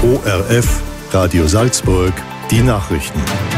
ORF, Radio Salzburg, die Nachrichten.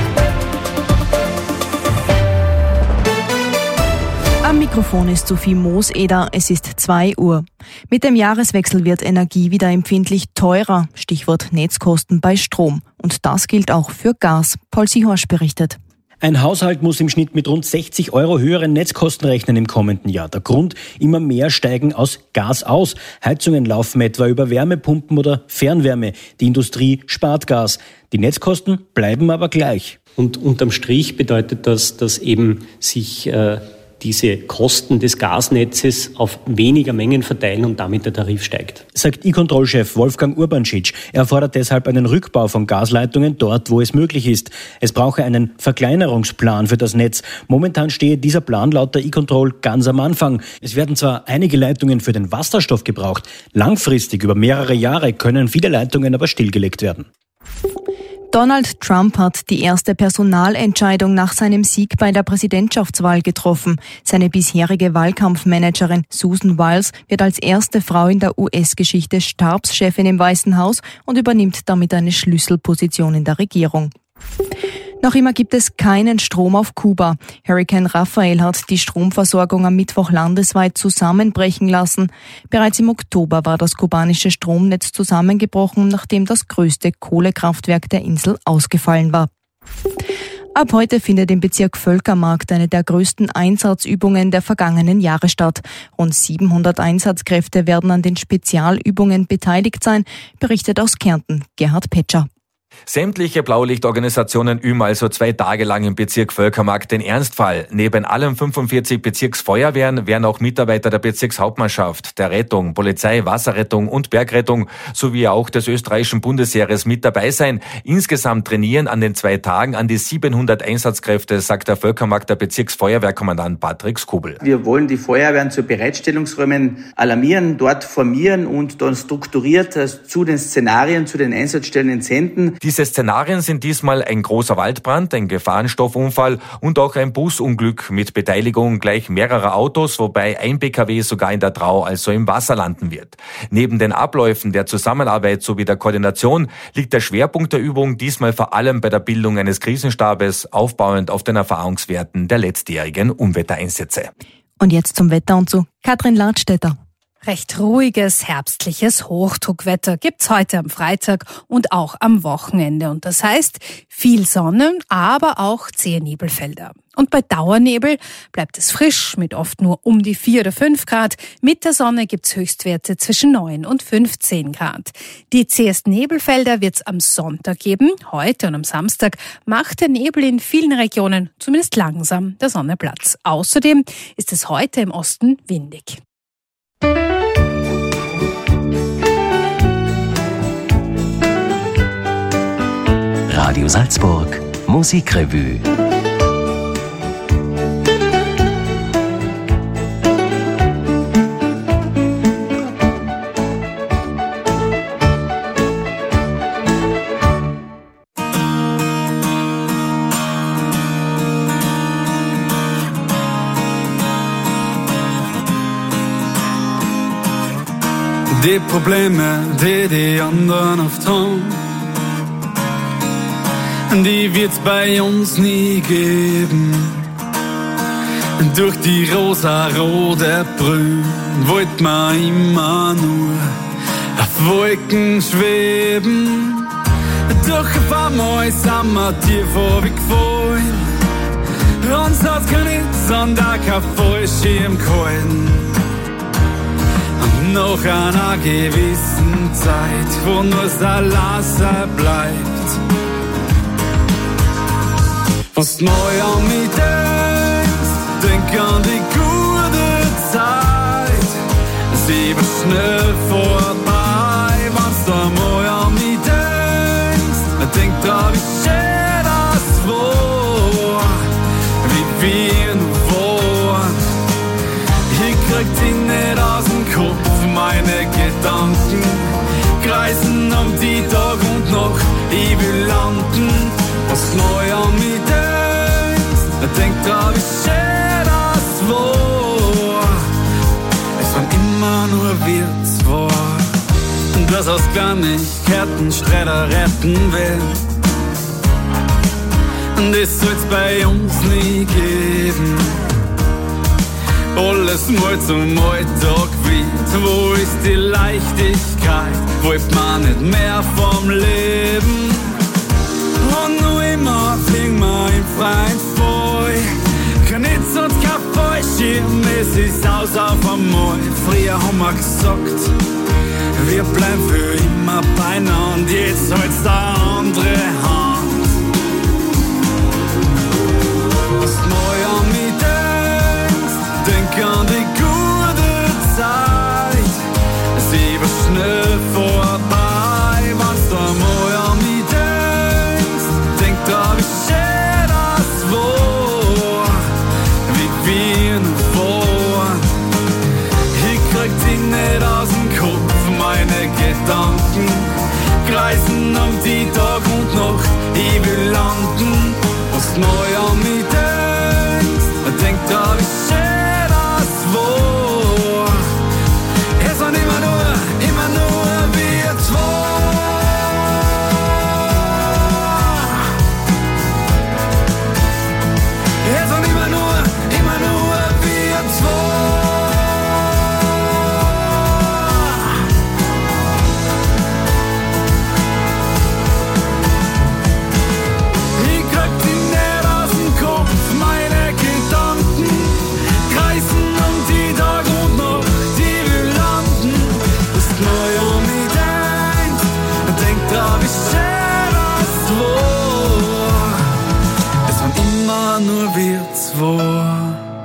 Am Mikrofon ist Sophie Mooseder, es ist 2 Uhr. Mit dem Jahreswechsel wird Energie wieder empfindlich teurer, Stichwort Netzkosten bei Strom. Und das gilt auch für Gas. Paul Sihorsch berichtet. Ein Haushalt muss im Schnitt mit rund 60 € höheren Netzkosten rechnen im kommenden Jahr. Der Grund: immer mehr steigen aus Gas aus. Heizungen laufen etwa über Wärmepumpen oder Fernwärme. Die Industrie spart Gas. Die Netzkosten bleiben aber gleich. Und unterm Strich bedeutet das, dass eben sich diese Kosten des Gasnetzes auf weniger Mengen verteilen und damit der Tarif steigt. Sagt E-Control-Chef Wolfgang Urbanschitsch. Er fordert deshalb einen Rückbau von Gasleitungen dort, wo es möglich ist. Es brauche einen Verkleinerungsplan für das Netz. Momentan stehe dieser Plan laut der E-Control ganz am Anfang. Es werden zwar einige Leitungen für den Wasserstoff gebraucht. Langfristig, über mehrere Jahre, können viele Leitungen aber stillgelegt werden. Donald Trump hat die erste Personalentscheidung nach seinem Sieg bei der Präsidentschaftswahl getroffen. Seine bisherige Wahlkampfmanagerin Susan Wiles wird als erste Frau in der US-Geschichte Stabschefin im Weißen Haus und übernimmt damit eine Schlüsselposition in der Regierung. Noch immer gibt es keinen Strom auf Kuba. Hurrikan Rafael hat die Stromversorgung am Mittwoch landesweit zusammenbrechen lassen. Bereits im Oktober war das kubanische Stromnetz zusammengebrochen, nachdem das größte Kohlekraftwerk der Insel ausgefallen war. Ab heute findet im Bezirk Völkermarkt eine der größten Einsatzübungen der vergangenen Jahre statt. Rund 700 Einsatzkräfte werden an den Spezialübungen beteiligt sein, berichtet aus Kärnten Gerhard Petscher. Sämtliche Blaulichtorganisationen üben also 2 Tage lang im Bezirk Völkermarkt den Ernstfall. Neben allen 45 Bezirksfeuerwehren werden auch Mitarbeiter der Bezirkshauptmannschaft, der Rettung, Polizei, Wasserrettung und Bergrettung sowie auch des österreichischen Bundesheeres mit dabei sein. Insgesamt trainieren an den 2 Tagen an die 700 Einsatzkräfte, sagt der Völkermarkter Bezirksfeuerwehrkommandant Patrick Skubel. Wir wollen die Feuerwehren zu Bereitstellungsräumen alarmieren, dort formieren und dann strukturiert zu den Szenarien, zu den Einsatzstellen entsenden. Diese Szenarien sind diesmal ein großer Waldbrand, ein Gefahrenstoffunfall und auch ein Busunglück mit Beteiligung gleich mehrerer Autos, wobei ein PKW sogar in der Drau, also im Wasser, landen wird. Neben den Abläufen der Zusammenarbeit sowie der Koordination liegt der Schwerpunkt der Übung diesmal vor allem bei der Bildung eines Krisenstabes, aufbauend auf den Erfahrungswerten der letztjährigen Unwettereinsätze. Und jetzt zum Wetter und zu Katrin Ladstätter. Recht ruhiges, herbstliches Hochdruckwetter gibt's heute am Freitag und auch am Wochenende. Und das heißt, viel Sonne, aber auch zähe Nebelfelder. Und bei Dauernebel bleibt es frisch mit oft nur um die 4 oder 5 Grad. Mit der Sonne gibt's Höchstwerte zwischen 9 und 15 Grad. Die zähesten Nebelfelder wird's am Sonntag geben. Heute und am Samstag macht der Nebel in vielen Regionen zumindest langsam der Sonne Platz. Außerdem ist es heute im Osten windig. Radio Salzburg Musikrevue. Die Probleme, die anderen oft haben, die wird's bei uns nie geben. Durch die rosa-rote Brühe wollt man immer nur auf Wolken schweben. Doch auf einmal sind wir tief runtergefallen. Uns hat's kein Nitz und auch kein Fallschirm gehalten. Und nach einer gewissen Zeit, wo nur das Lassen bleibt, was neu an mich denkst, denk an die gute Zeit. Sie wird schnell vorbei, wenn's da mal an mich denkst. Denk dran, wie schön das war, wie wir nur waren. Ich krieg die nicht aus dem Kopf, meine Gedanken kreisen um die Tag und Nacht. Ich will landen, was neu an mich denkst. Denk dran, wie schön das war. Es waren immer nur wir zwei. Das was aus Kleinigkeiten Streiter retten will. Und das soll's bei uns nie geben. Alles mal zum Alltag wird. Wo ist die Leichtigkeit? Wollt man nicht mehr vom Leben? Und nur immer fliegen wir im freien Fall. Kein Nitz und kein Fallschirm, es ist aus auf einmal. Früher haben wir gesagt, wir bleiben für immer beieinander. Jetzt holt's der andere Hand. Was neu an mich denkst, denk an die gute Zeit. Sie wird schnell vorbei, was da neu an mich denkst. Denk da, wie schön das war, wie wir noch waren. Ich krieg die nicht aus dem Kopf, meine Gedanken kreisen um die Tag und Nacht. Ich will landen, was neu an mich denkst. Denk da, wie schön das war. Es waren immer nur wir zwei. Es waren immer nur wir zwei. Nur wir zwei.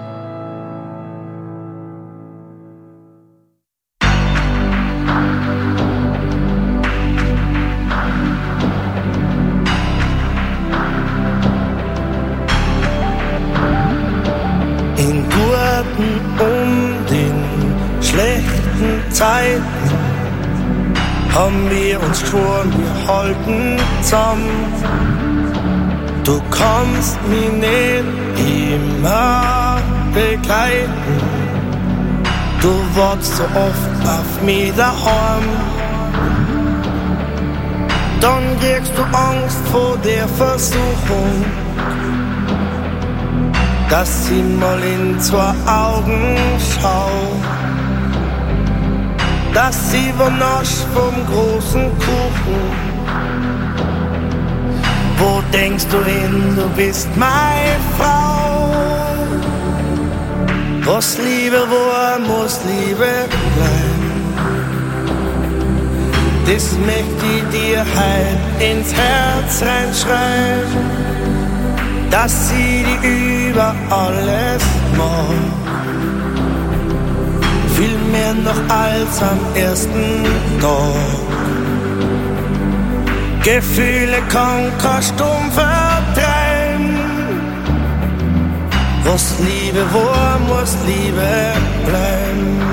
In guten und in schlechten Zeiten haben wir uns geschworen, wir halten zusammen. Du kannst mich nicht immer begleiten. Du wartest so oft auf mich daheim. Dann kriegst du Angst vor der Versuchung, dass ich mal in zwei Augen schau, dass ich vernasch vom großen Kuchen. Wo denkst du hin, du bist meine Frau? Was Liebe war, muss Liebe bleiben. Das möchte ich dir heut ins Herz reinschreiben, dass sie dich über alles mag. Viel mehr noch als am ersten Tag. Gefühle kann kein Sturm vertreiben. Was Liebe war, muss Liebe bleiben.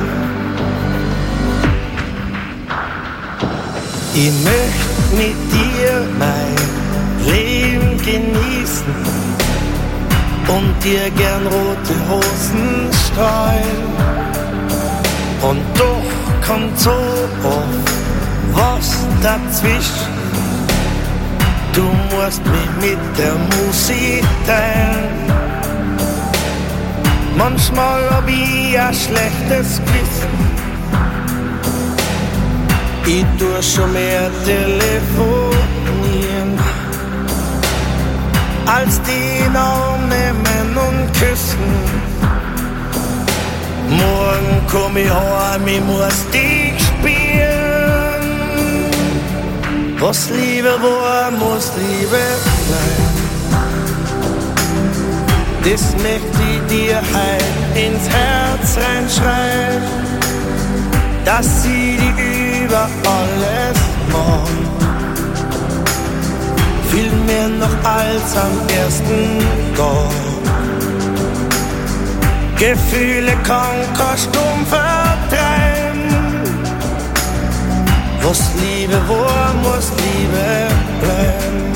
Ich möchte mit dir mein Leben genießen und dir gern rote Rosen streuen. Und doch kommt so oft was dazwischen. Du musst mich mit der Musik teilen. Manchmal hab ich ein schlechtes Gewissen. Ich tu schon mehr telefonieren, als die in Arm nehmen und küssen. Morgen komm ich heim, ich muss dich spielen. Was Liebe war, muss Liebe bleiben. Das möchte ich dir heut ins Herz reinschreiben, dass sie dich über alles mag. Viel mehr noch als am ersten Tag. Gefühle kann kein Sturm vertreiben. Was Liebe war, muss Liebe bleiben.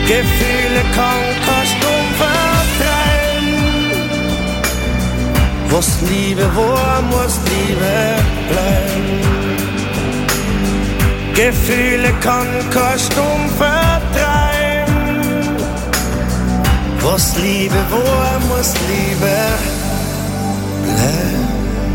Gefühle kannst du verdrehen. Was Liebe war, muss Liebe bleiben. Gefühle kannst du verdrehen. Was Liebe war, muss Liebe bleiben.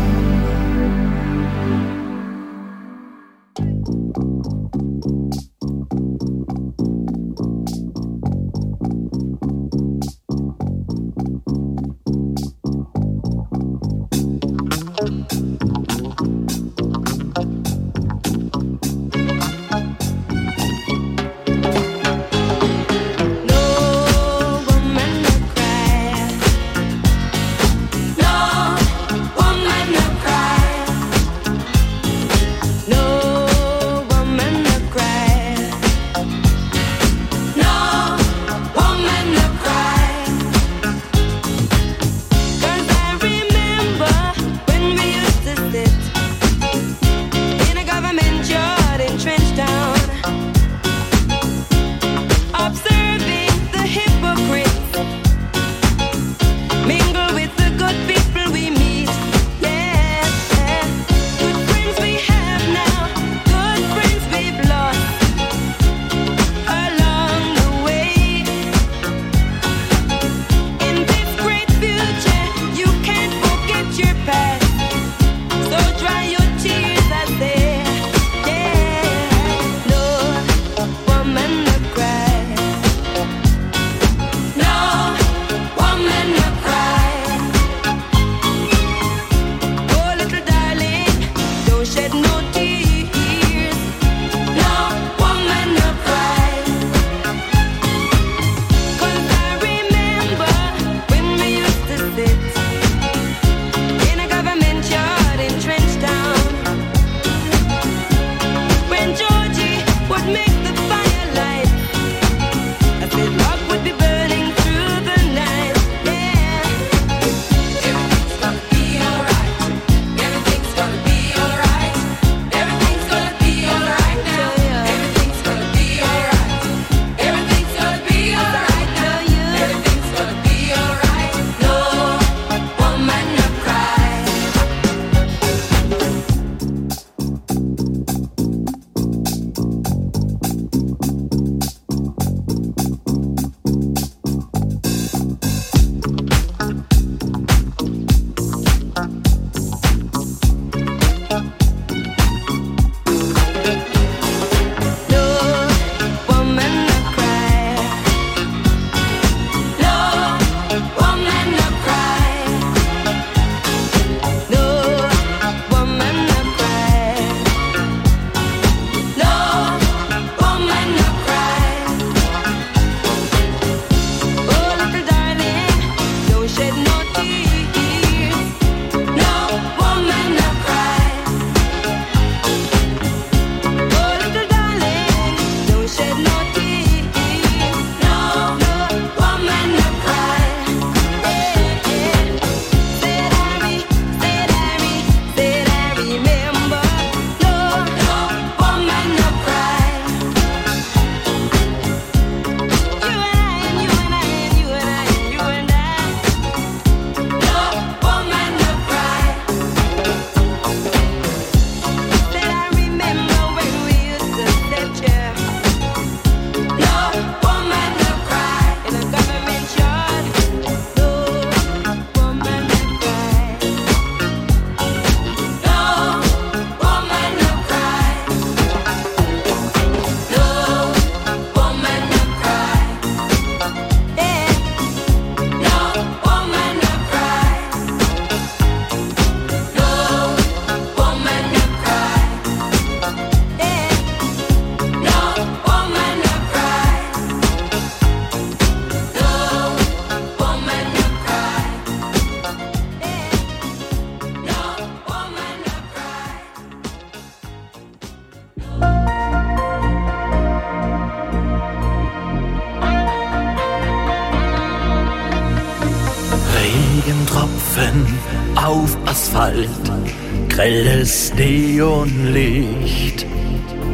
Regentropfen auf Asphalt, grelles Neonlicht.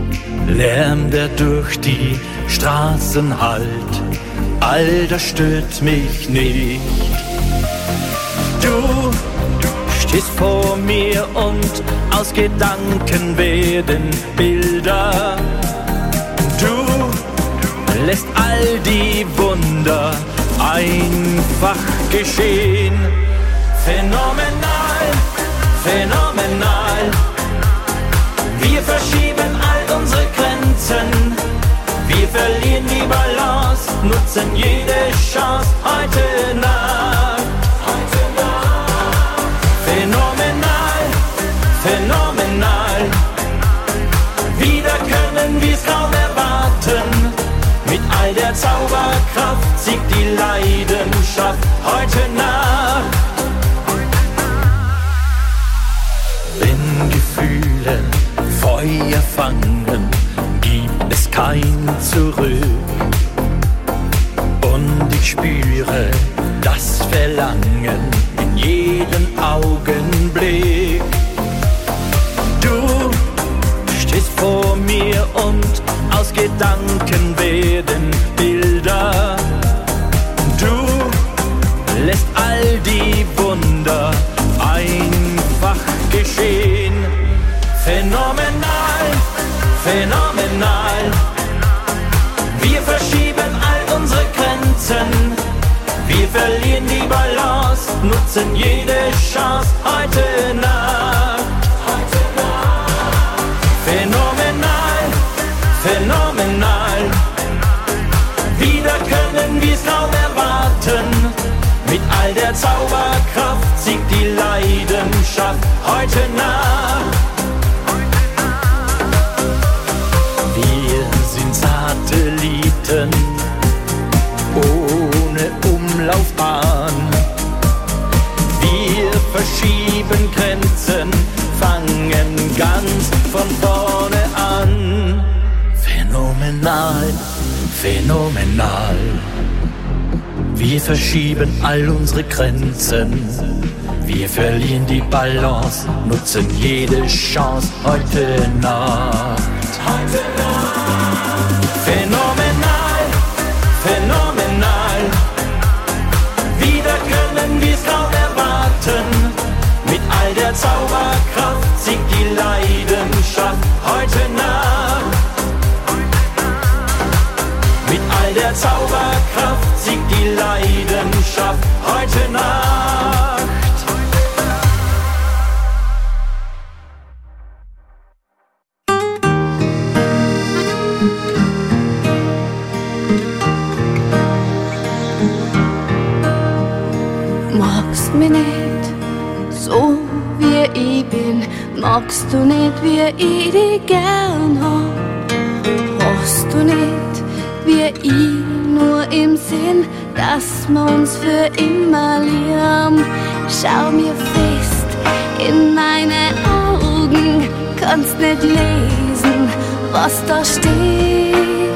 Lärm, der durch die Straßen hallt, all das stört mich nicht. Du stehst vor mir und aus Gedanken werden Bilder. Du lässt all die Wunder einfach geschehen. Phänomenal, phänomenal. Wir verschieben all unsere Grenzen. Wir verlieren die Balance, nutzen jede Chance heute Nacht. Phänomenal, phänomenal. Wieder können wir's kaum erwarten. Mit all der Zauberkraft siegt die Leidenschaft heute Nacht. Wenn Gefühle Feuer fangen, gibt es kein Zurück. Und ich spüre das Verlangen in jedem Augenblick. Du stehst vor mir und aus Gedanken werden Bilder. Du lässt all die Wunder einfach geschehen. Phänomenal, phänomenal. Wir verschieben all unsere Grenzen. Wir verlieren die Balance, nutzen jede Chance heute Nacht. Phänomenal, phänomenal. Wieder können wir's kaum erwarten. Mit all der Zauberkraft siegt die Leidenschaft heute Nacht. Wir sind Satelliten ohne Umlaufbahn. Wir verschieben Grenzen, fangen ganz von vorne an. Phänomenal, phänomenal. Wir verschieben all unsere Grenzen. Wir verlieren die Balance, nutzen jede Chance heute Nacht. Phänomenal, phänomenal. Wieder können wir's kaum erwarten. Mit all der Zauberkraft siegt die Leidenschaft heute Nacht. Mit all der Zauberkraft siegt die Leidenschaft heute Nacht. Magst mich nicht so wie ich bin, magst du nicht wie ich dich gern hab, hast du nicht wie ich nur im Sinn, dass wir uns für immer lieben. Schau mir fest in meine Augen, kannst nicht lesen, was da steht.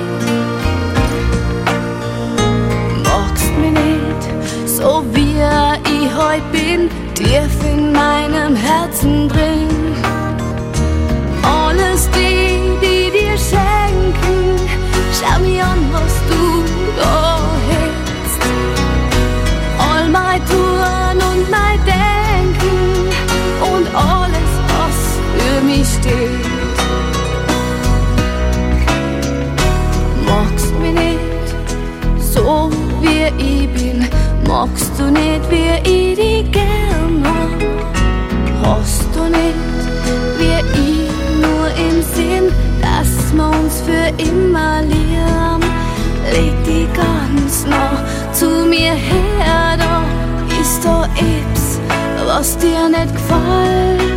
Magst mich nicht so wie ich heut bin, tief in meinem Herzen drin. Alles die dir schenken, schau mir an, was du da hältst. All mein Tun und mein Denken und alles, was für mich steht. Magst mich nicht so wie ich bin, magst du nicht wie ich dich gern hab, hast du nicht wie ich nur im Sinn, dass wir uns für immer lieben. Leg dich ganz nah zu mir her, da ist da etwas, was dir nicht gefällt.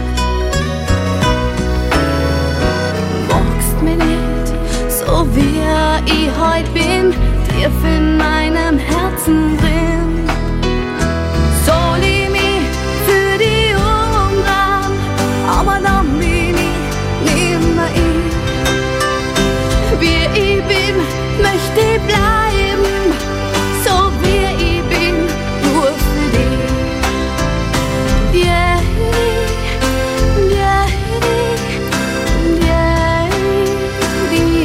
Magst mich nicht so wie ich heut bin, tief in meinem Herzen drin. Soll ich mich für dich umdrehen, aber dann bin ich nimmer ich. Wie ich bin, möchte ich bleiben, so wie ich bin, nur für dich. Yeah, yeah, yeah, yeah.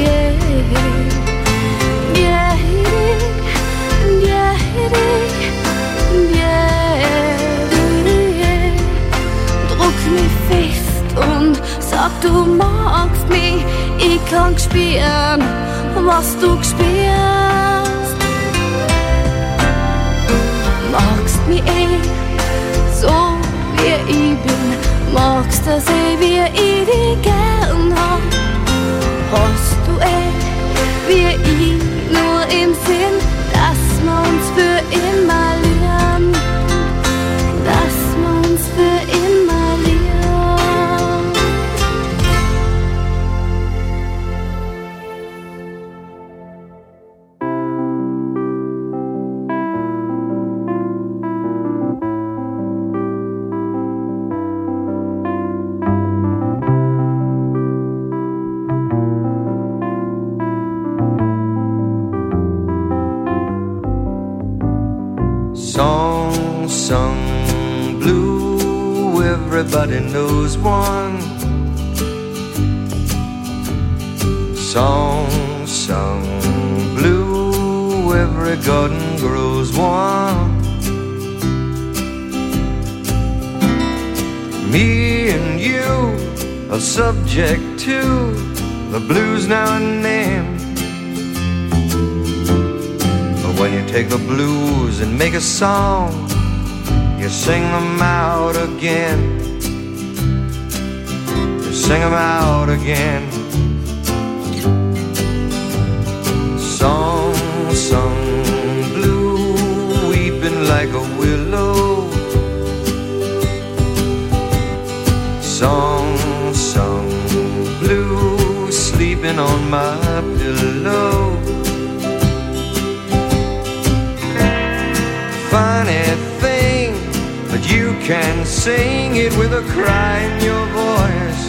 lang spüren, was du spürst. Magst mich so wie ich bin, magst das wie ich dich gern hab. Hast du wie ich nur im Sinn, dass wir uns für immer lieben, dass wir uns für immer lieben. Song sung blue, everybody knows one. Song sung blue, every garden grows one. Me and you are subject to the blues now and then. When you take the blues and make a song, you sing them out again. You sing them out again. Song sung blue, weeping like a willow. Song sung blue, sleeping on my pillow. Funny thing, but you can sing it with a cry in your voice.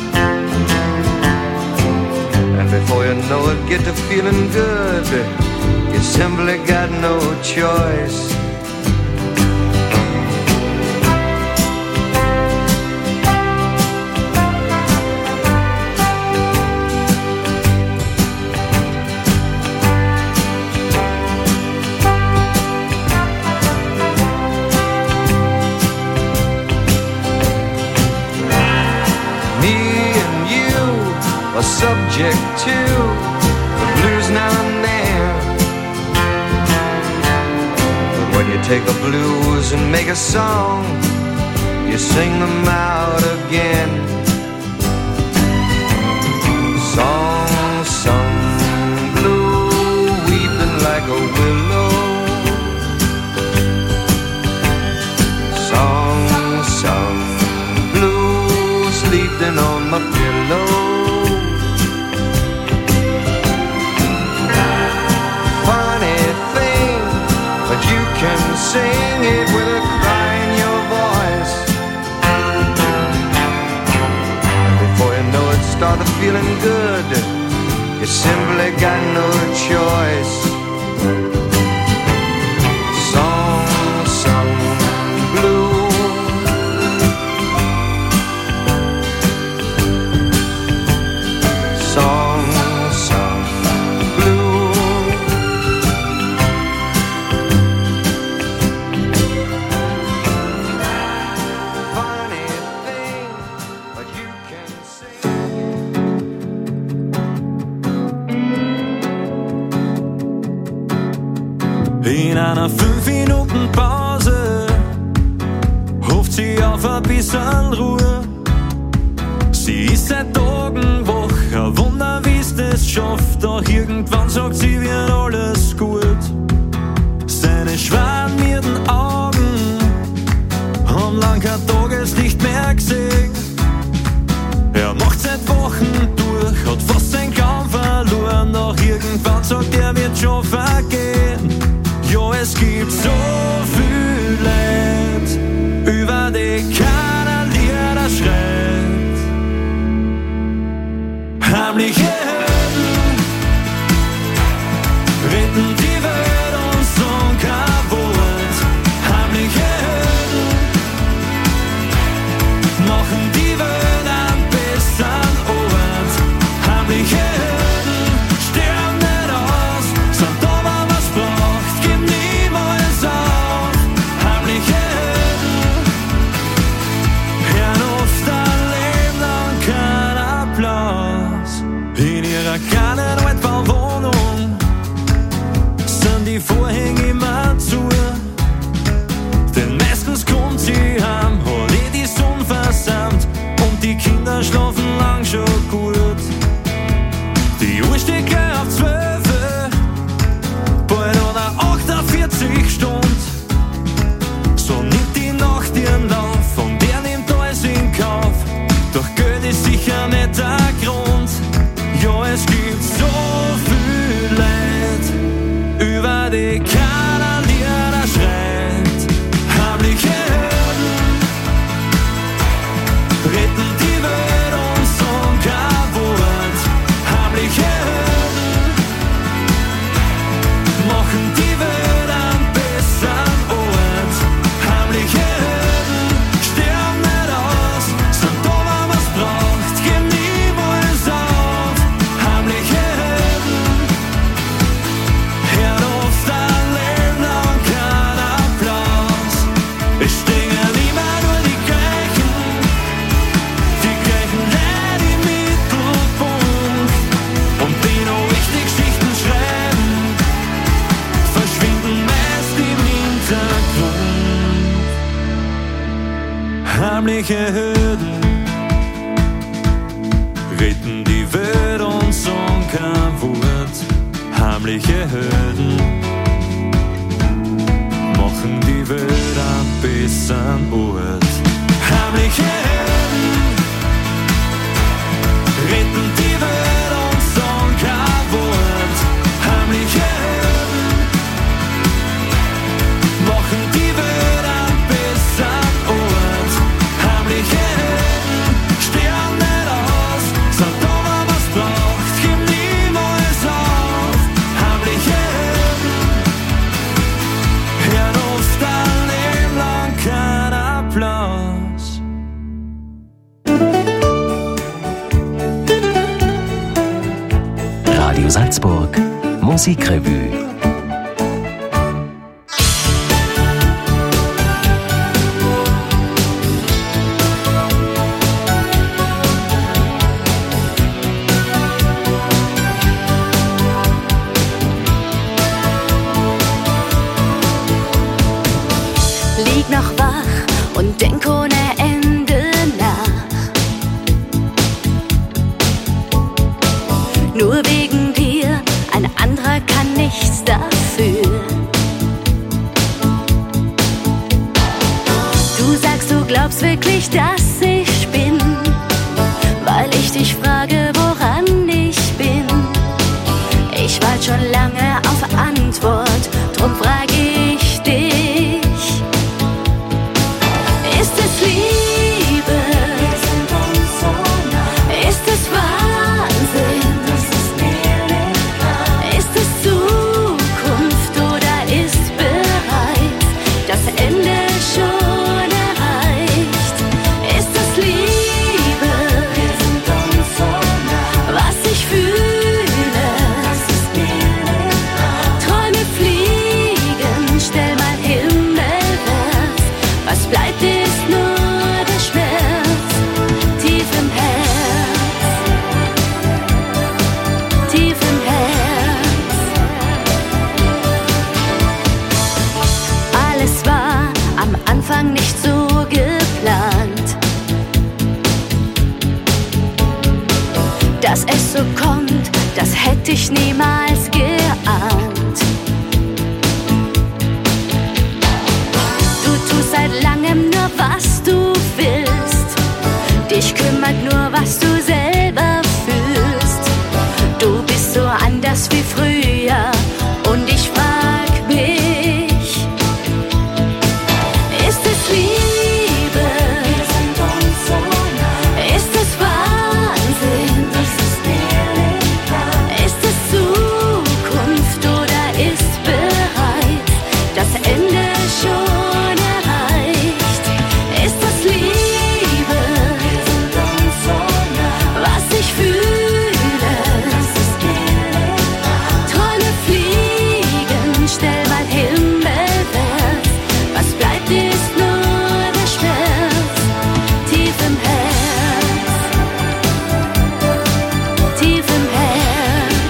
And before you know it, get to feeling good. You simply got no choice. Subject to the blues now and then. But when you take the blues and make a song, you sing them out again. Song sung blue, weeping like a willow. Song sung blue, sleeping on my pillow. Can sing it with a cry in your voice. And before you know it, start feeling good. You simply got no choice. Song sung blue. Song sung blue. In einer 5-Minuten-Pause ruft sie auf ein bisschen Ruhe. Sie ist seit Tagen wach, ein Wunder, wie's das schafft. Doch irgendwann sagt sie, wird alles gut. Seine schwarmierten Augen haben lang kein Tageslicht mehr gesehen. Er macht seit Wochen durch, hat fast seinen Glauben verloren. Doch irgendwann sagt er, wird schon vergehen. Ja, es gibt so viel Leid, über die keiner Lieder schreit. Heimliche Helden retten die Welt und sagen kein Wort. Heimliche Helden machen die Welt einen besseren Ort. Heimliche Helden sterben nicht aus, sind da, wenn man's braucht. Gib niemals auf. Heimliche Helden heimliche Hürden retten die Welt und sagen kein Wort. Heimliche Hürden machen die Welt ein besseren Ort. Heimliche Hürden retten die Welt und sagen kein Wort. Heimliche Hürden machen die Welt ein besseren Ort. Heimliche Hürden stehen nicht aus, sind da, wenn man's braucht, geben niemals auf. Heimliche Hürden hören oft ein Leben lang kein Applaus. Radio Salzburg Musikrevue. Lieg noch wach und denk ohne Ende nach. Nur wegen dir, ein anderer kann nichts dafür. Du sagst, du glaubst wirklich, dass ich bin, weil ich dich frage, woran ich bin. Ich warte schon lange auf Antwort, drum frage ich dich. Ist es Liebe? Ist es Wahnsinn? Ist es Zukunft oder ist bereits das Ende schon erreicht? Ist es Liebe? Was ich fühle? Träume fliegen, stell mal himmelwärts. Was bleibt, ist nur der Schmerz. Tief im Herz, tief im Herz. Alles war am Anfang nicht so geplant. Dass es so kommt, das hätte ich niemals geahnt. Du tust seit langem nur, was du willst. Dich kümmert nur, was du selber fühlst. Du bist so anders wie früher und ich frag mich, ist es Liebe? Ist es Wahnsinn? Ist es Zukunft oder ist bereits das Ende schon erreicht? Ist es Liebe? Was ich fühle? Träume fliegen, stell mal himmelwärts. Was bleibt, ist nur der Schmerz. Tief im Herz, tief im Herz.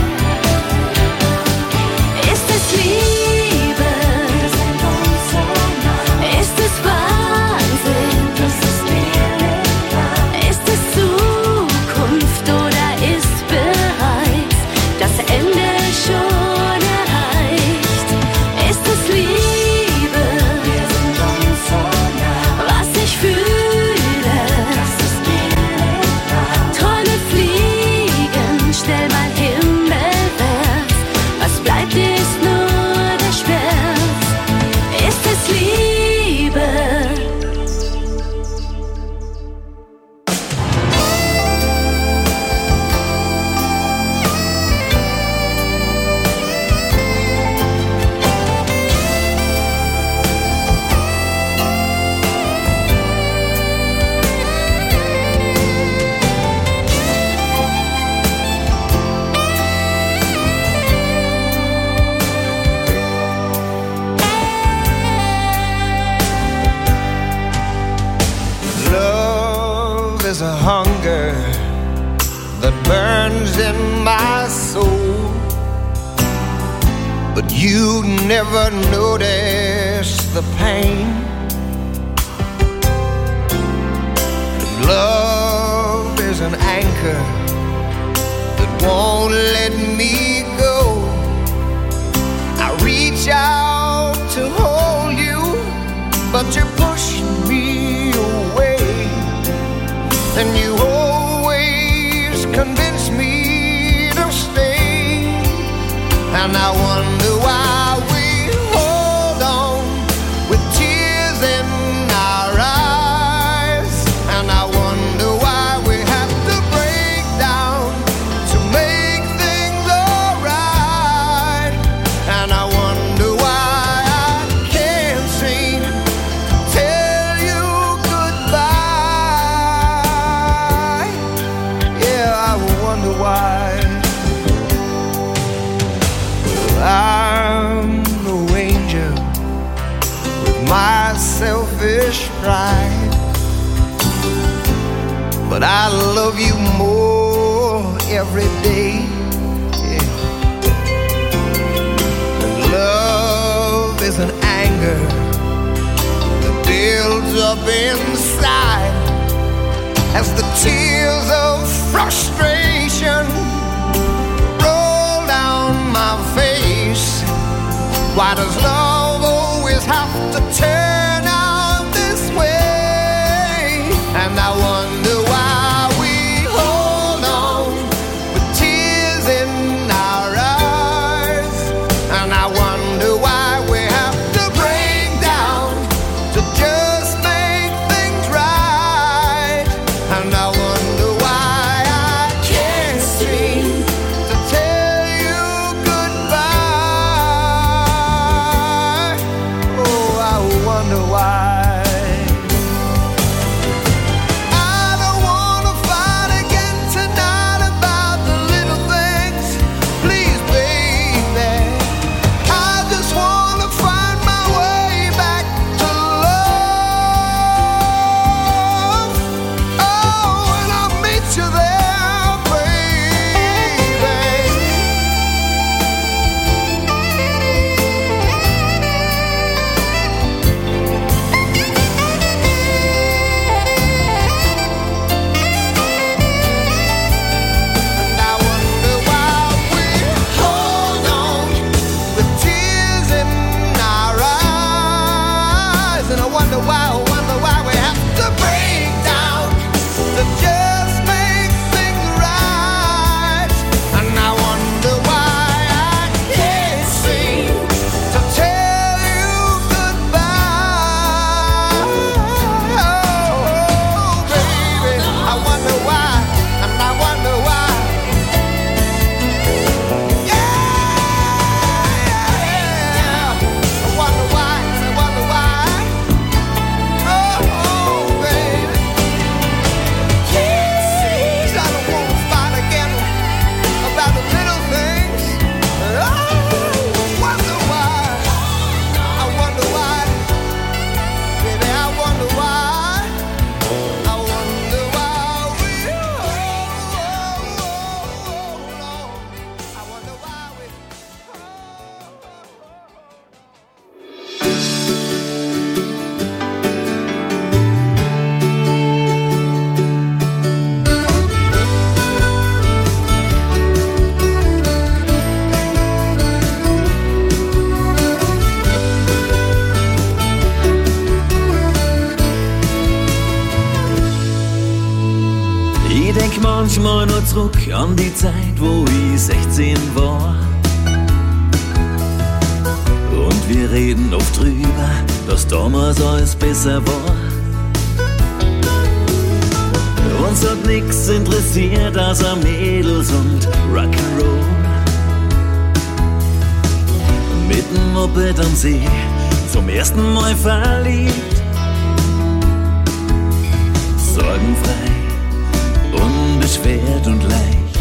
Ist es Liebe? Ist es Wahnsinn? Ist es Zukunft oder ist bereits das Ende schon erreicht? Ist es Liebe? Was ich fühle? Träume fliegen, stell mal himmelwärts. Was bleibt, ist nur der Schmerz. Ist es Liebe? Love is a hunger that burns in my soul, but you never notice the pain. anchor that won't let me go. I reach out to hold you, but you push me away. And you always convince me to stay. And I wonder why we hold on with tears in our eyes. And I wonder why we have to break down to make things alright. And I wonder why I can't seem to tell you goodbye. Yeah, I wonder why. I'm no angel with my selfish pride, but I love you more every day. Yeah. And love is an anger that builds up inside as the tears of frustration roll down my face. Why does love always have to turn out this way? And I wonder why we hold on with tears in our eyes. And I wonder why we have to break down to just make things right. And I wonder why I can't seem to tell you goodbye. Oh, I wonder why. I don't wanna fight again tonight about the little things. Please, baby, I just wanna find my way back to love. Oh, and I'll meet you there, baby. And I wonder why we hold on with tears in our eyes. And I wonder why we have to break down to just make things right. And I wonder why I can't seem to tell you goodbye. Oh, baby, I wonder why, and I wonder why. Yeah, I wonder why, and I wonder why. Oh, baby, yes, I don't want to fight again about the little things. Oh, wonder why. I wonder why, baby, I wonder why. I wonder why we hold on. I wonder why we Ich denk manchmal nur zurück an die Zeit, wo ich 16 war. Und wir reden oft drüber, dass damals alles besser war. Uns hat nix interessiert außer Mädels und Rock'n'Roll. Mit dem Moped am See, zum ersten Mal verliebt. Sorgenfrei, unbeschwert und leicht.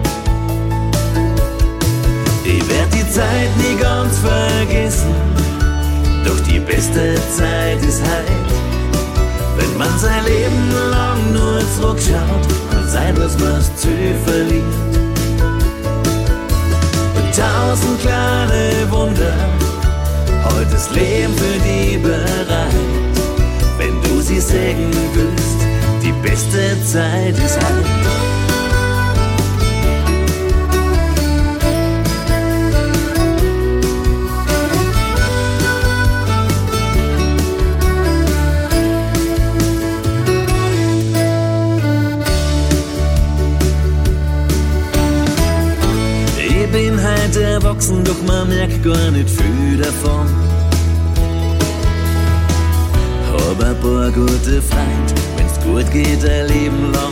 Ich werd die Zeit nie ganz vergessen, doch die beste Zeit ist heut. Wenn man sein Leben lang nur zurückschaut, kann sein, dass man's zu verliert. 1000 kleine Wunder, heute das Leben für die bereit. Wenn du sie sagen willst, die beste Zeit ist heut. aufgewachsen, doch man merkt gar nicht viel davon. Hab ein paar gute Freunde, wenn's gut geht, ein Leben lang.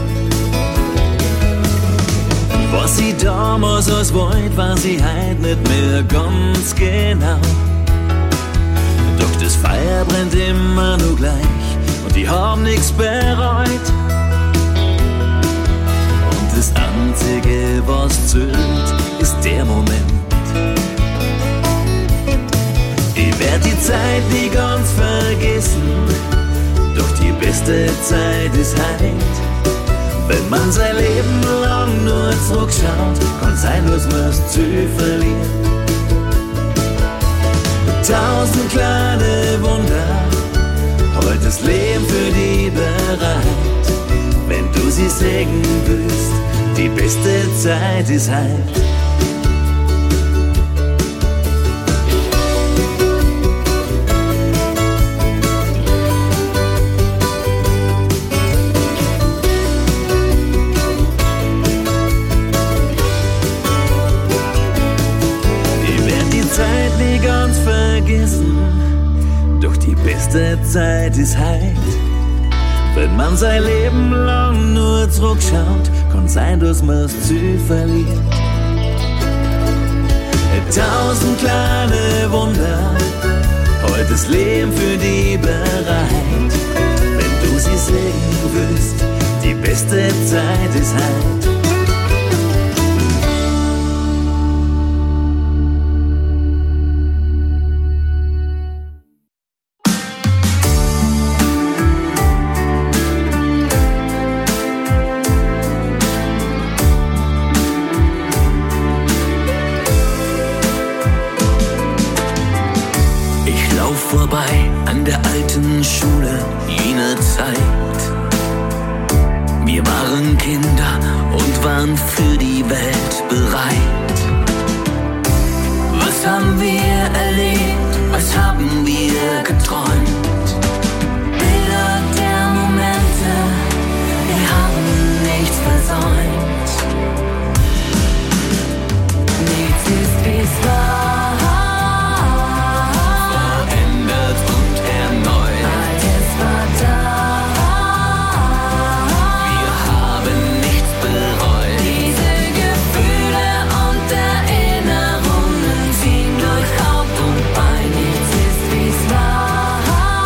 Was ich damals als wollt, weiß ich heut nicht mehr ganz genau. Doch das Feuer brennt immer nur gleich und ich hab nix bereut. Und das Einzige, was zählt, ist der Moment. Ich werd die Zeit nie ganz vergessen, doch die beste Zeit ist heut. Wenn man sein Leben lang nur zurückschaut, kann sein, dass man's Ziel verliert. 1000 kleine Wunder, heute das Leben für die bereit. Wenn du sie sehen willst, die beste Zeit ist heut. Doch die beste Zeit ist heut. Wenn man sein Leben lang nur zurückschaut, kann sein, dass man's Ziel verliert. 1000 kleine Wunder, heute das Leben für die bereit. Wenn du sie sehen willst, die beste Zeit ist heut. Vorbei an der alten Schule jener Zeit. Wir waren Kinder und waren für die Welt bereit. Was haben wir erlebt? Was haben wir geträumt? Bilder der Momente, wir haben nichts versäumt. Nichts ist wie's war. Erinnerungen ziehen durch Haut und Bein. Nichts ist wie's war.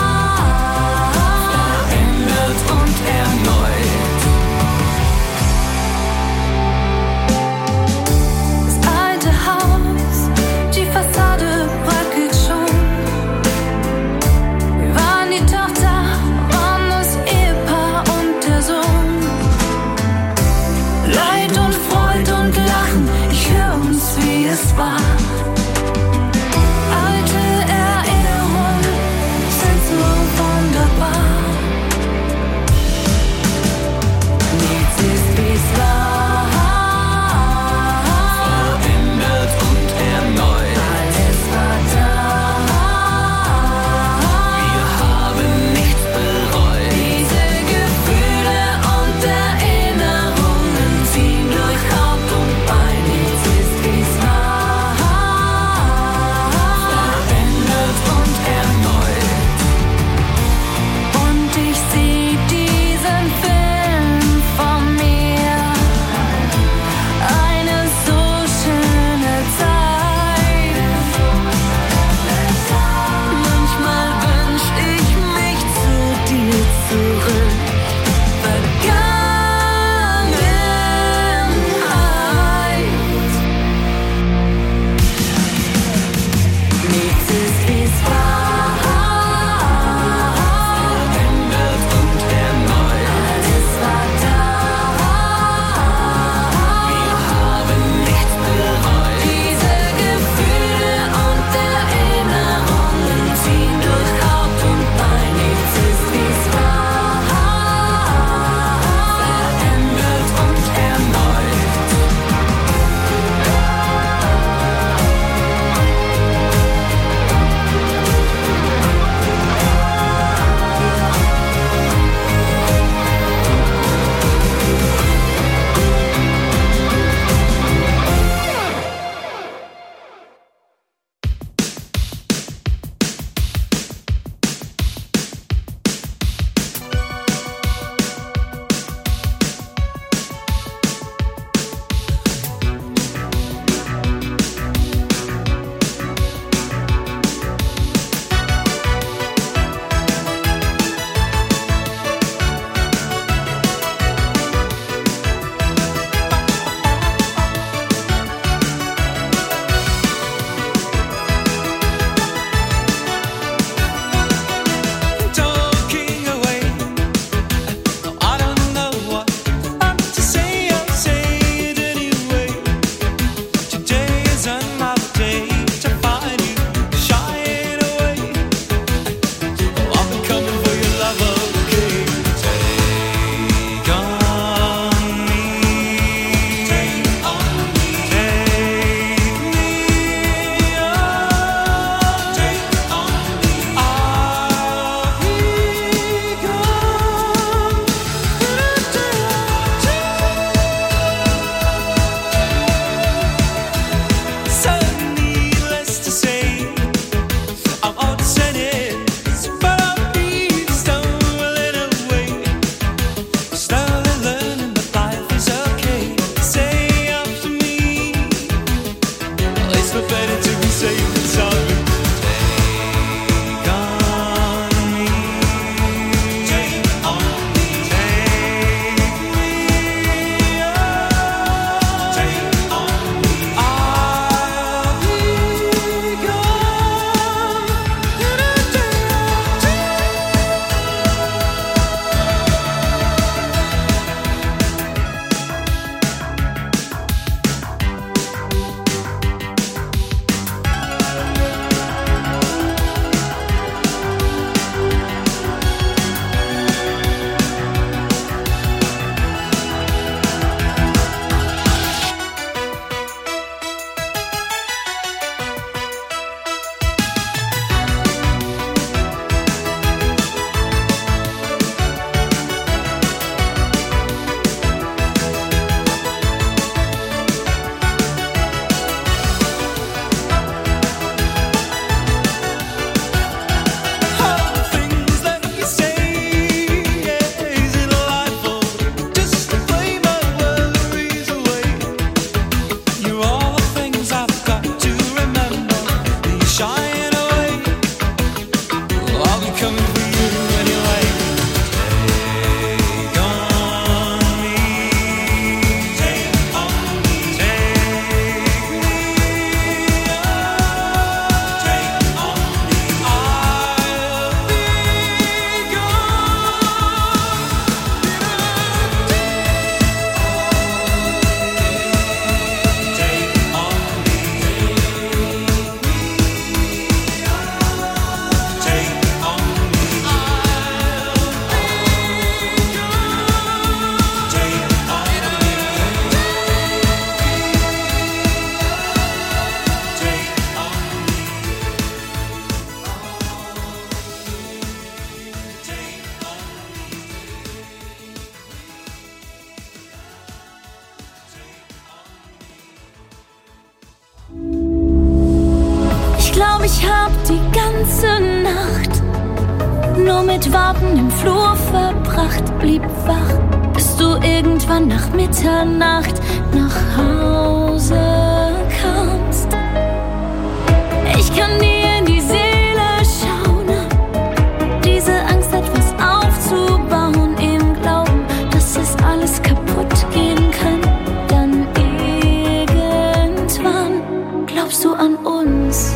Ich hab die ganze Nacht nur mit Warten im Flur verbracht, blieb wach, bis du irgendwann nach Mitternacht nach Hause kamst. Ich kann dir in die Seele schauen, diese Angst etwas aufzubauen, im Glauben, dass es alles kaputt gehen kann. Dann irgendwann glaubst du an uns.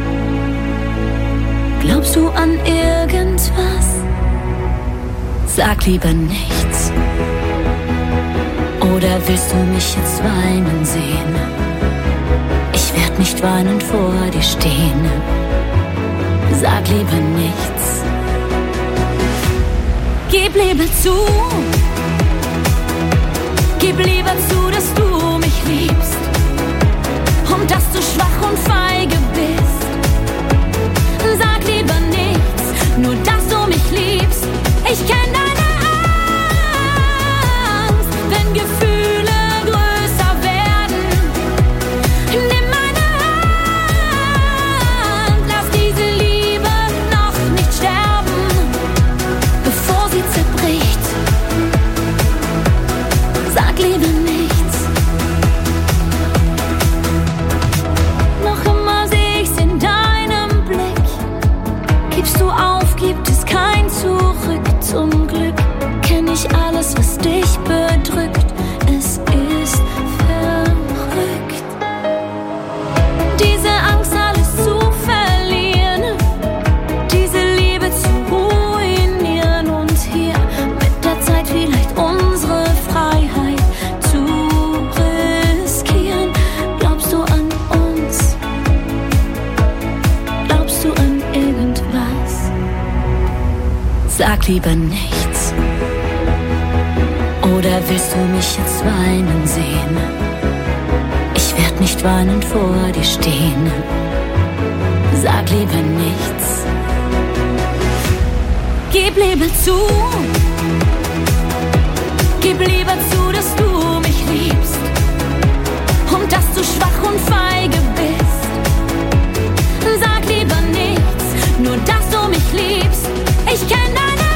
Glaubst du an irgendwas? Sag lieber nichts. Oder willst du mich jetzt weinen sehen? Ich werd nicht weinend vor dir stehen. Sag lieber nichts. Gib lieber zu. Gib lieber zu, dass du mich liebst. Und dass du schwach und feige bist. Sag lieber nichts, nur dass du mich liebst. Ich kenn deine Angst, wenn Gefühle größer werden. Nimm meine Hand, lass diese Liebe noch nicht sterben, bevor sie zerbricht. Sag lieber nichts. Noch immer seh ich's in deinem Blick. Gibst du auf, gibt es kein Zurück. Zum Glück kenn ich alles, was dich bedrückt. Es ist verrückt. Diese Angst, alles zu verlieren, diese Liebe zu ruinieren und hier mit der Zeit vielleicht unsere Freiheit zu riskieren. Glaubst du an uns? Glaubst du an irgendwas? Sag lieber nichts. Oder willst du mich jetzt weinen sehen? Ich werd nicht weinend vor dir stehen. Sag lieber nichts. Gib lieber zu. Gib lieber zu, dass du mich liebst. Und dass du schwach und feige bist. Sag lieber nichts, nur dass du mich liebst. Ich kenn deine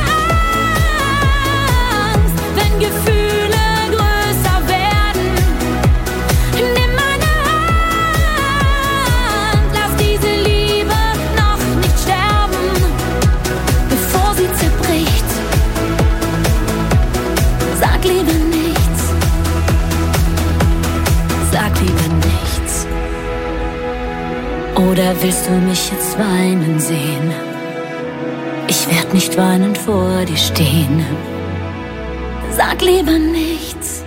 Angst, wenn Gefühle größer werden. Nimm meine Hand, lass diese Liebe noch nicht sterben, bevor sie zerbricht. Sag lieber nichts. Sag lieber nichts. Oder willst du mich jetzt weinen sehen? Ich werd nicht weinend vor dir stehen. Sag lieber nichts.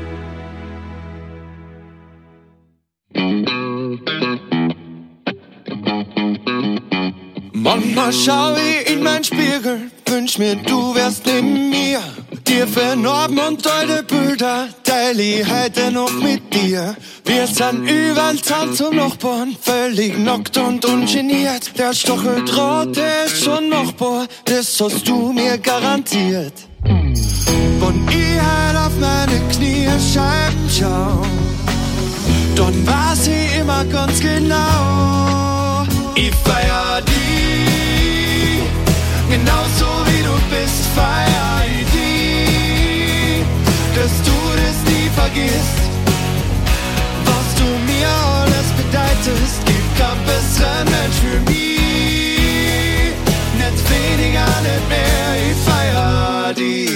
Manchmal schau ich in mein Spiegel, wünsch mir, du wärst neben mir. Tiefe Narben und alte Bilder teile ich heute noch mit dir. Wir sind überall Zaun zum Nachbarn, völlig nackt und ungeniert. Der Stacheldraht, der ist schon machbar, das hast du mir garantiert. Wenn ich halt auf meine Kniescheiben schau, dann weiß ich immer ganz genau, ich feier dich, genauso wie du bist, feier ich dich, dass du das nie vergisst, was du mir alles bedeutest, gibt kein besseren Mensch für mich, nicht weniger, nicht mehr, ich feier dich.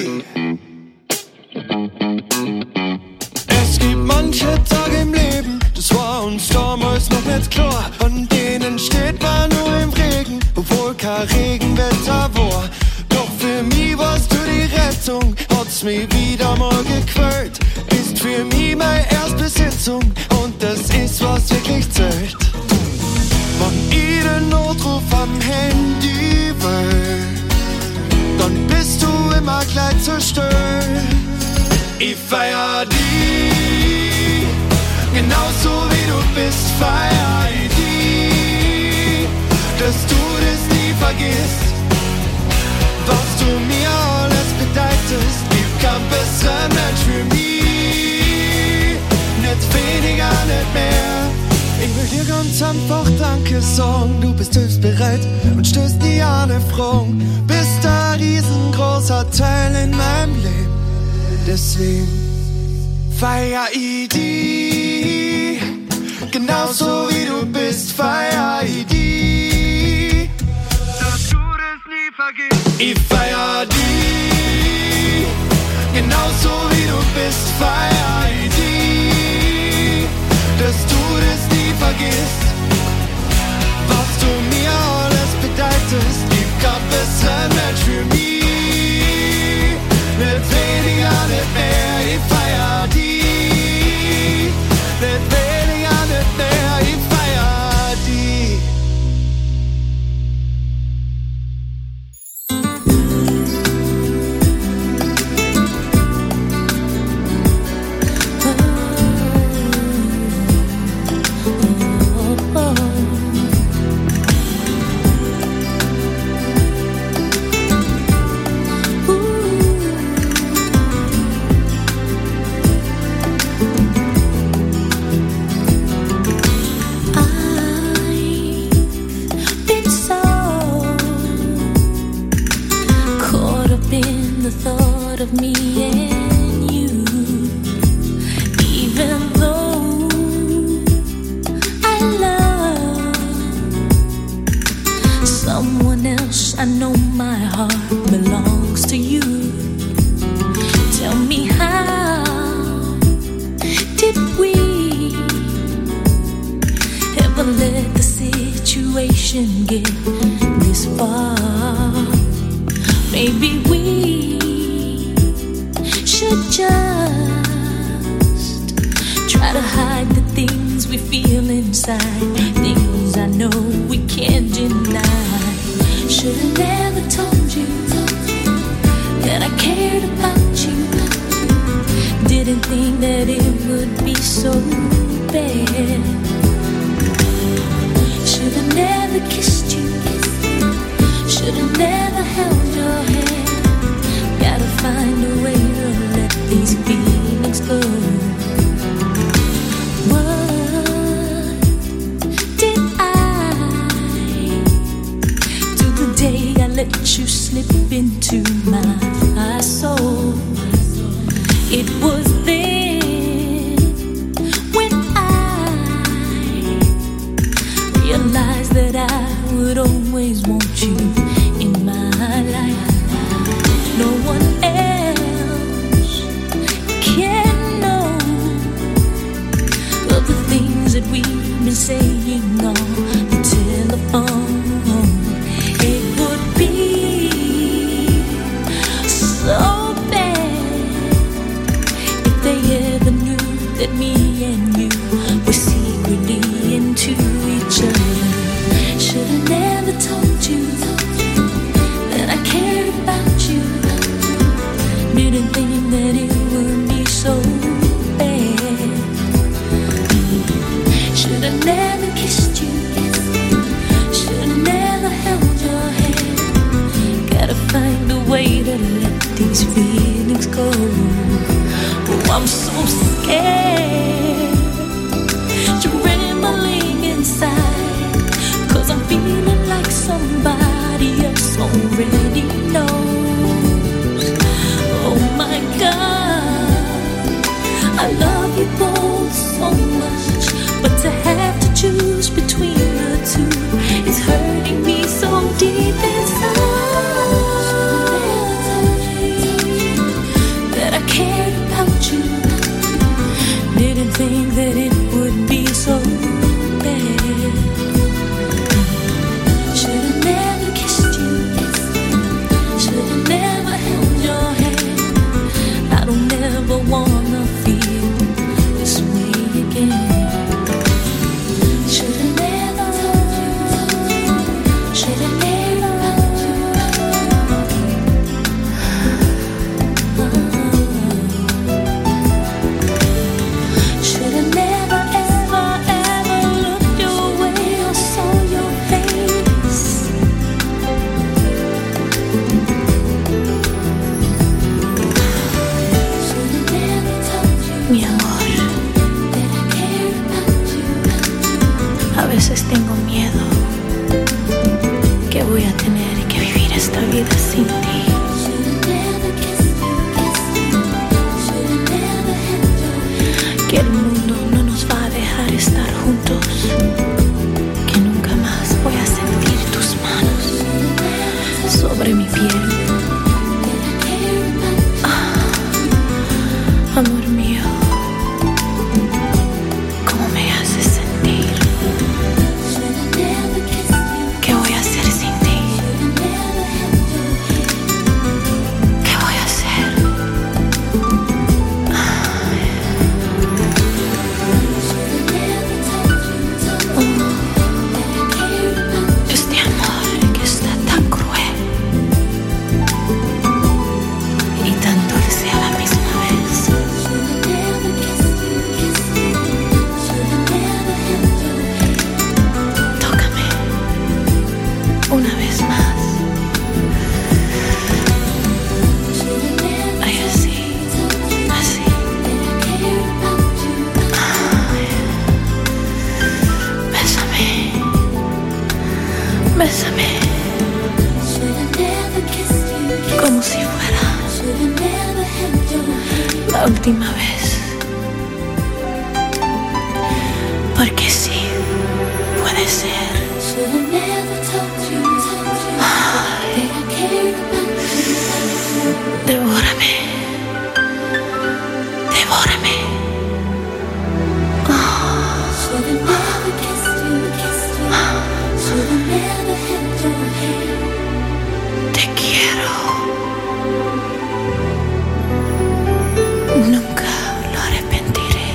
Es gibt manche Tage im Leben, das war uns damals noch nicht klar, an denen steht man nur im Regen, obwohl kein Regenwetter war. Doch für mich warst du die Rettung, hat's mich wieder mal gequält, bist für mich meine Erstbesitzung und das ist, was wirklich zählt. Wenn ich den Notruf am Handy will, dann bist du immer gleich zerstört. Ich feier dich, genauso wie du bist, feier ich dich, dass du das nie vergisst, was du mir alles bedeutest, gibt kein besseren Mensch für mich, nicht weniger, nicht mehr, ich will dir ganz ganz einfach Danke sagen. Du bist hilfsbereit und stößt nie an eine Frage. Bist ein riesengroßer Teil in meinem Leben. Deswegen feier ich die, genauso wie du bist, feier ich die, dass du das nie vergisst. Ich feier die, genauso wie du bist, feier ich die, dass du das nie vergisst. Was du mir alles bedeutest, gibt kein besseren Mensch für mich. Nicht weniger, nicht mehr, ich feier die. Nicht weniger, nicht mehr, ich feier die. The thought of me and you, even though I love someone else, I know my heart belongs to you. Tell me, how did we ever let the situation get this far? Maybe we should just try to hide the things we feel inside, things I know we can't deny. Should've never told you that I cared about you. Didn't think that it would be so bad. Should've never kissed you. Should've never held your hand. Gotta find a way to let these feelings go. What did I do the day I let you slip into my soul? It was then when I realized that I would always want you in my life. No one else can know of the things that we've been saying on the telephone. It would be so bad if they ever knew that me and you were secretly into each other. Should've never told you that I cared about you. Didn't think that it would be so bad. Should've never kissed you. Should've never held your hand. Gotta find a way to let these feelings go. Oh, I'm so scared, trembling inside, 'cause I'm feeling like somebody else already knows. Oh my God, I love you both so much, but to have to choose between the two is hurting me so deep inside. That I cared about you. La última vez. Porque sí, puede ser. Ay, devórame. Devórame. Te quiero. Nunca lo arrepentiré.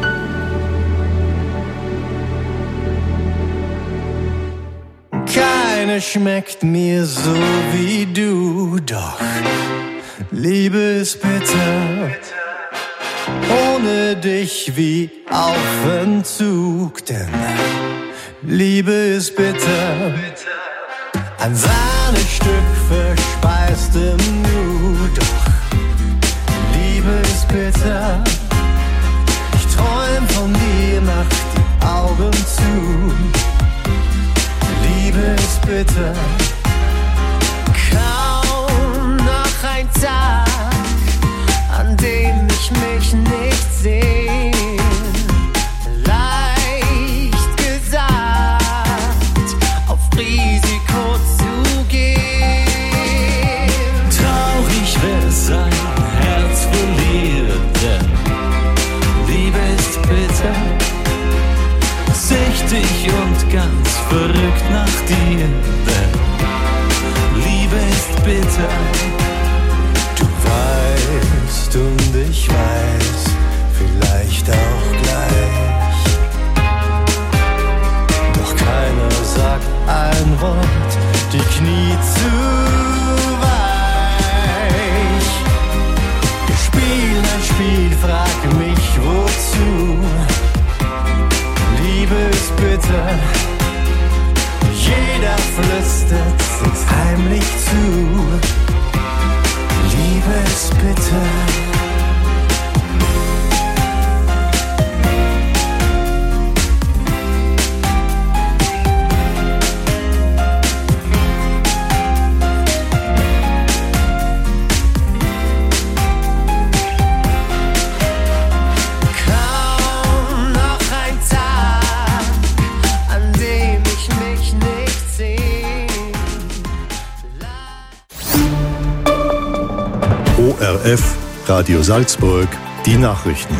Keine schmeckt mir so wie du, doch Liebe ist bitter. Ohne dich wie auf Entzug, denn Liebe ist bitter. Ein Sahnestück verspeist im Nu, doch Liebe ist bitter. Ich träum von dir, mach die Augen zu. Liebe ist bitter. Kaum noch ein Tag, an dem ich mich nicht sehn. Leicht gesagt, auf Risiko zu gehen. Traurig, wer sein Herz verliert, denn Liebe ist bitter. Süchtig und ganz verrückt nach dir, denn Liebe ist bitter. Du weißt und ich weiß, vielleicht auch gleich. Doch keiner sagt ein Wort, die Knie zu weich. Wir spielen ein Spiel, frag mich wozu. Liebe ist bitter, jeder flüstert uns heimlich zu. Liebe ist bitter. ORF, Radio Salzburg, die Nachrichten.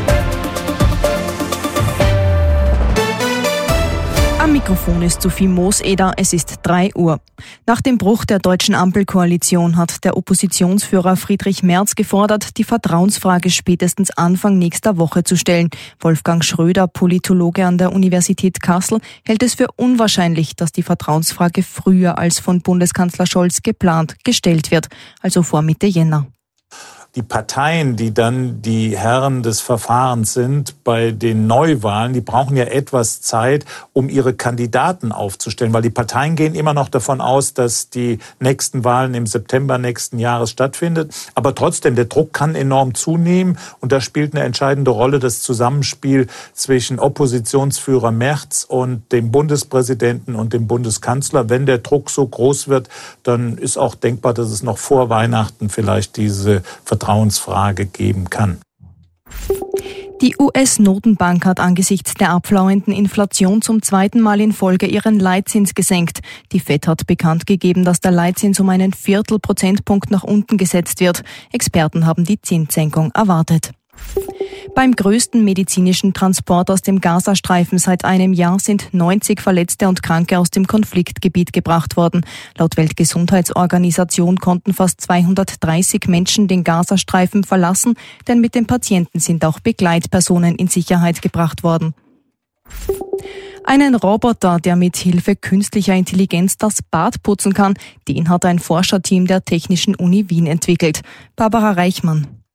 Am Mikrofon ist Sophie Mooseder, es ist 3 Uhr. Nach dem Bruch der deutschen Ampelkoalition hat der Oppositionsführer Friedrich Merz gefordert, die Vertrauensfrage spätestens Anfang nächster Woche zu stellen. Wolfgang Schröder, Politologe an der Universität Kassel, hält es für unwahrscheinlich, dass die Vertrauensfrage früher als von Bundeskanzler Scholz geplant gestellt wird, also vor Mitte Jänner. Die Parteien, die dann die Herren des Verfahrens sind bei den Neuwahlen, die brauchen ja etwas Zeit, um ihre Kandidaten aufzustellen, weil die Parteien gehen immer noch davon aus, dass die nächsten Wahlen im September nächsten Jahres stattfindet. Aber trotzdem, der Druck kann enorm zunehmen und da spielt eine entscheidende Rolle das Zusammenspiel zwischen Oppositionsführer Merz und dem Bundespräsidenten und dem Bundeskanzler. Wenn der Druck so groß wird, dann ist auch denkbar, dass es noch vor Weihnachten vielleicht diese Vertrauensfrage geben kann. Die US-Notenbank hat angesichts der abflauenden Inflation zum 2. Mal in Folge ihren Leitzins gesenkt. Die FED hat bekannt gegeben, dass der Leitzins um einen Viertelprozentpunkt nach unten gesetzt wird. Experten haben die Zinssenkung erwartet. Beim größten medizinischen Transport aus dem Gazastreifen seit einem Jahr sind 90 Verletzte und Kranke aus dem Konfliktgebiet gebracht worden. Laut Weltgesundheitsorganisation konnten fast 230 Menschen den Gazastreifen verlassen, denn mit den Patienten sind auch Begleitpersonen in Sicherheit gebracht worden. Einen Roboter, der mit Hilfe künstlicher Intelligenz das Bad putzen kann, den hat ein Forscherteam der Technischen Uni Wien entwickelt. Barbara Reichmann.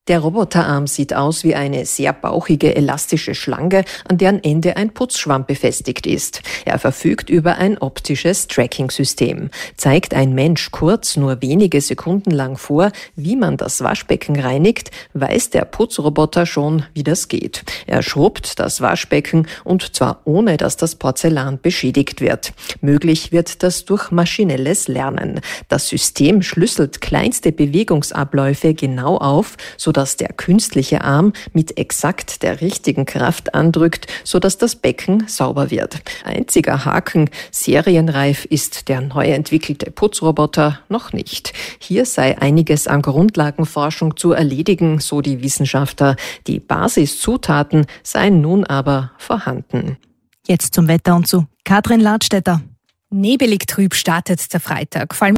Der Roboterarm sieht aus wie eine sehr bauchige, elastische Schlange, an deren Ende ein Putzschwamm befestigt ist. Er verfügt über ein optisches Tracking-System. Zeigt ein Mensch kurz, nur wenige Sekunden lang vor, wie man das Waschbecken reinigt, weiß der Putzroboter schon, wie das geht. Er schrubbt das Waschbecken und zwar ohne, dass das Porzellan beschädigt wird. Möglich wird das durch maschinelles Lernen. Das System schlüsselt kleinste Bewegungsabläufe genau auf, sodass der künstliche Arm mit exakt der richtigen Kraft andrückt, sodass das Becken sauber wird. Einziger Haken: serienreif ist der neu entwickelte Putzroboter noch nicht. Hier sei einiges an Grundlagenforschung zu erledigen, so die Wissenschaftler. Die Basiszutaten seien nun aber vorhanden. Jetzt zum Wetter und zu Katrin Ladstätter. Nebelig trüb startet der Freitag. Vor allem